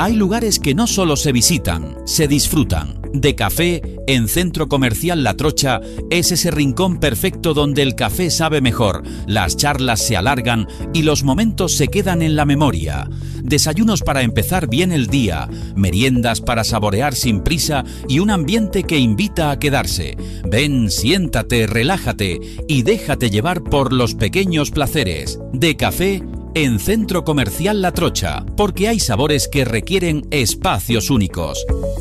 Hay lugares que no solo se visitan, se disfrutan. De café, en Centro Comercial La Trocha, es ese rincón perfecto donde el café sabe mejor, las charlas se alargan y los momentos se quedan en la memoria. Desayunos para empezar bien el día, meriendas para saborear sin prisa y un ambiente que invita a quedarse. Ven, siéntate, relájate y déjate llevar por los pequeños placeres. De café, en Centro Comercial La Trocha, porque hay sabores que requieren espacios únicos.